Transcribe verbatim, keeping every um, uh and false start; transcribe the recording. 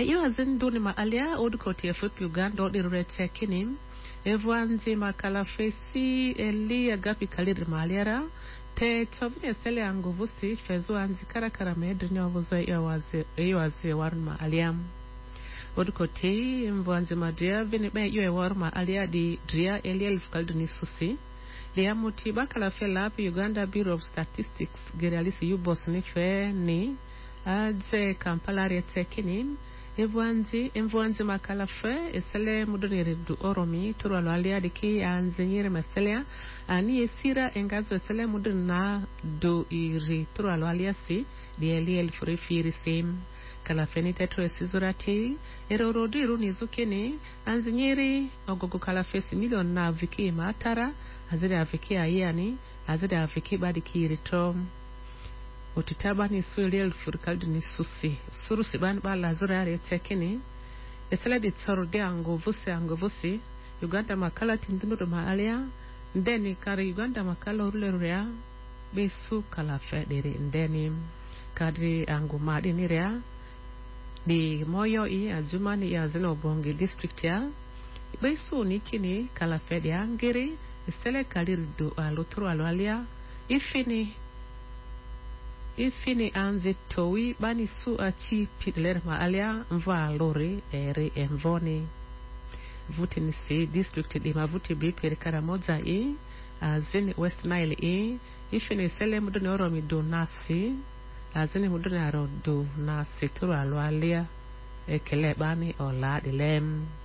Iyo azinduni maalia odukoti ya fupi Uganda odiruretia kinim. Evanzi makalafesi eli agapi kaliri maaliara. Te tovine sele anguvusi fezu anzi karakara medri nyovuzo iyo wazi warun maalia. Odukoti mvanzi madia vini me iyo waru maalia di dria eli elfu kaliduni susi. Lia muti bakalafe lapi Uganda Bureau of Statistics geralisi yubos ni fe ni. Adze Kampala retsekinim. Evanzi, Evanzi makalafe, esele mudonere du oromi, turu alualia diki anzenyere maselea, ani esira engazo esele mudona du iri turu alualia si, di eli elfuri firi sim. Kalafeni tetro esizurati, erorodi iruni zukini, anzenyere ogogo kalafesi milion na aviki matara, azede aviki ayani, azede aviki badiki iritom. Utitaba ni suili elfu kaldu ni susi. Suru sibani ba lazura ya retekini. Esele di tsarudi angovusi angovusi. Uganda makala tindunuru maalia. Ndeni kari Uganda makala urule rurea. Besu kalafe diri ndeni. Kadri angumadi ni rea. Di moyo i azumani ya zino bongi district ya. Besu nikini kalafe di angiri. Esele kaliri du aluturu alualia. Ifini. Ifini anzi towi bani su achi pitler maalia mva lori eri emvoni. Vuti nisi district di mavuti bipi karamoja i. Azini West Nile i. Ifini sele mudune oromi do nasi. Azini mudune aro do nasi turu alualia. Ekele bani ola dilem.